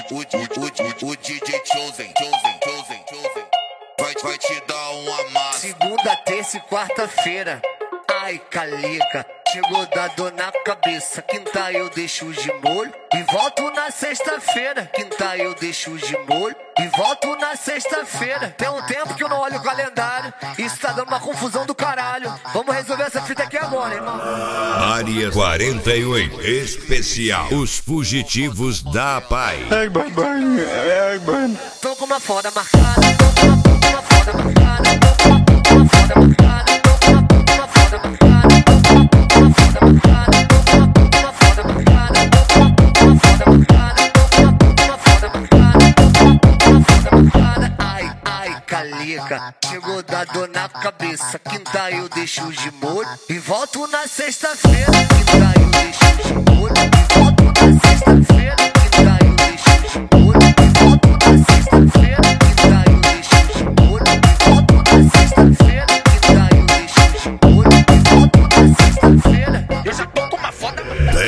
O DJ Chosen vai te dar um amasso. Segunda, terça e quarta-feira. Ai, calica, chegou da dor na cabeça. Quinta eu deixo de molho e volto na sexta-feira. Quinta eu deixo de molho e volto na sexta-feira. Tem um tempo que eu não olho o calendário. Isso tá dando uma confusão do caralho. Vamos resolver essa fita aqui agora, irmão. Área 48 Especial. Os fugitivos da paz. Tô com uma foda marcada, tô com uma foda marcada, tô com uma foda marcada, tô com uma foda marcada, tô com uma foda marcada, tô com uma foda marcada, tô com uma foda marcada, tô com uma foda marcada, tô com uma foda marcada. Ai, ai, calica, chegou da dor na cabeça. Quinta eu deixo de molho e volto na sexta-feira. Quinta eu deixo de molho e volto na sexta-feira. Quinta eu deixo de molho e volto na sexta-feira. Quinta eu deixo de molho e volto na sexta-feira. Quinta eu deixo de molho e volto na sexta-feira. Eu já tô com uma foda.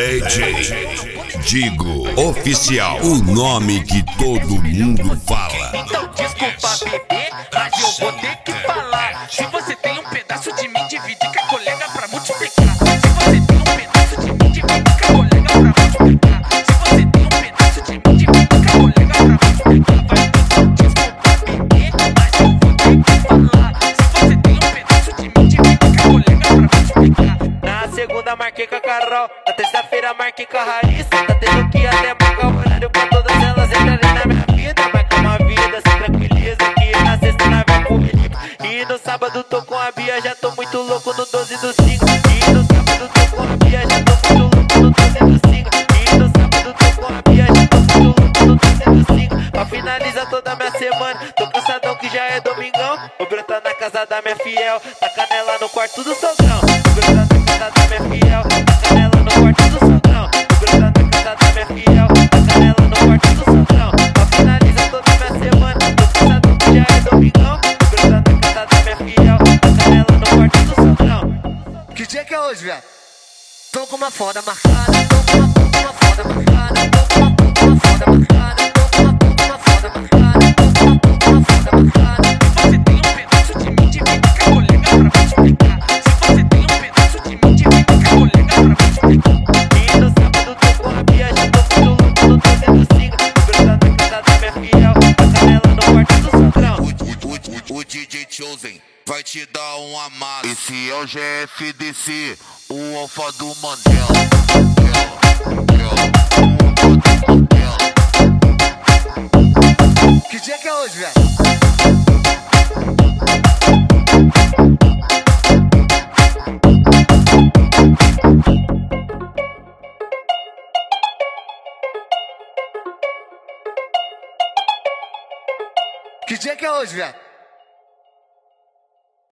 DJ Digo Oficial. O nome que todo mundo fala. Então desculpa, bebê, mas eu vou ter que falar. Se você tem um pedaço de mim, divide com a colega pra multiplicar. Se você tem um pedaço de mim, divide com a colega pra multiplicar. Se você tem um pedaço de mim, divide com a colega pra multiplicar. Vai, então desculpa, bebê, mas eu vou ter que falar. Se você tem um pedaço de mim, divide com a colega pra multiplicar. Na segunda marquei com a Carol, na terça-feira marquei com a Raíssa. Tá tendo que até marcar o horário pra todas elas entrarem na minha vida. Mas com uma vida sem tranquiliza, que na sexta nós vai pro Felipe. E no sábado tô com a Bia, já tô muito louco no 12 do 5. E no sábado tô com a Bia, já tô muito louco no 12 do 5. E no sábado tô com a Bia, já tô muito louco no 12 do 5. Pra finalizar toda a minha semana, tô cansadão que já é domingão. Vou brotar na casa da minha fiel, tá canela no quarto do sogrão. Vou brotar na casa da minha fiel, tá canela no quarto do sogrão. Vou brotar na casa da minha fiel, tá canela no quarto do sogrão. Pra finalizar toda a minha semana, tô cansadão que já é domingão. Vou brotar na casa da minha fiel, tá canela no quarto do sogrão. Que dia que é hoje, viado? Tô com uma foda marcada, tô com uma foda marcada, tô com uma foda marcada, tô com uma foda marcada, tô com uma foda marcada. Se você tem um pedaço de mim, divide com a colega pra multiplicar. Se você tem um pedaço de mim, divide com a colega pra multiplicar. E no sábado tô com a Bia, já tô muito louco no 12 do 5. Vou brotar na casa da minha fiel, tá canela no quarto do sogrão. O DJ Chosen vai te dar um amasso. Esse é o GFDC, o alfa do Mandela. Que dia que é hoje, viado? Que dia que é hoje, viado?